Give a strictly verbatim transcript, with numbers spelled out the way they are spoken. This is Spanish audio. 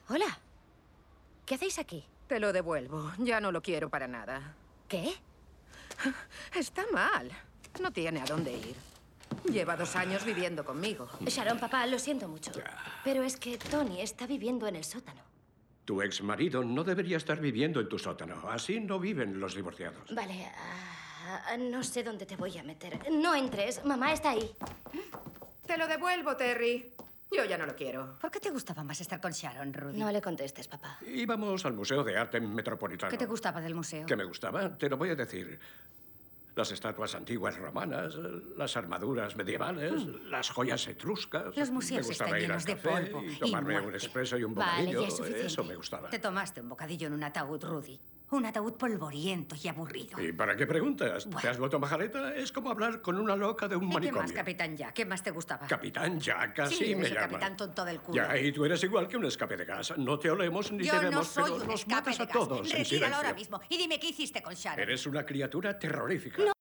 Hola. ¿Qué hacéis aquí? Te lo devuelvo. Ya no lo quiero para nada. ¿Qué? Está mal. No tiene a dónde ir. Lleva dos años viviendo conmigo. Sharon, papá, lo siento mucho. Pero es que Tony está viviendo en el sótano. Tu ex marido no debería estar viviendo en tu sótano. Así no viven los divorciados. Vale, ah, no sé dónde te voy a meter. No entres. Mamá está ahí. Te lo devuelvo, Terry. Yo ya no lo quiero. ¿Por qué te gustaba más estar con Sharon, Rudy? No le contestes, papá. Íbamos al Museo de Arte Metropolitano. ¿Qué te gustaba del museo? ¿Qué me gustaba? Te lo voy a decir. Las estatuas antiguas romanas, las armaduras medievales, mm. las joyas etruscas. Los museos me gustaba están ir llenos al de café polvo y y tomarme un muerte. expreso y un Vale, bocadillo. ya es suficiente. Eso me gustaba. Te tomaste un bocadillo en un ataúd, Rudy. Un ataúd polvoriento y aburrido. ¿Y para qué preguntas? Bueno. ¿Te has vuelto majareta? Es como hablar con una loca de un ¿Y qué manicomio. más, Capitán Jack? ¿Qué más te gustaba? Capitán Jack, así Sí, me eres el llaman. capitán tonto del culo. Ya, y tú eres igual que un escape de gas. No te olemos ni Yo te vemos, no soy pero un nos escape matas de a gas. todos en Retíralo ahora silencio. mismo y dime qué hiciste con Sharon. Eres una criatura terrorífica. No.